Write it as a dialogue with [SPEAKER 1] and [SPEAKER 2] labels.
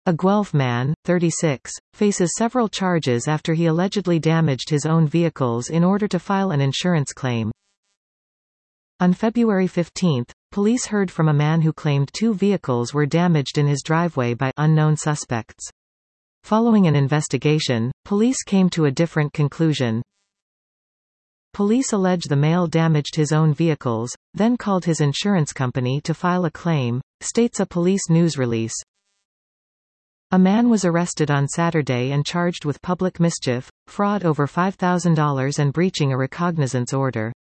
[SPEAKER 1] A Guelph man, 36, faces several charges after he allegedly damaged his own vehicles in order to file an insurance claim. On February 15, police heard from a man who claimed 2 vehicles were damaged in his driveway by unknown suspects. Following an investigation, police came to a different conclusion. Police allege the male damaged his own vehicles, then called his insurance company to file a claim, states a police news release. A man was arrested on Saturday and charged with public mischief, fraud over $5,000 and breaching a recognizance order.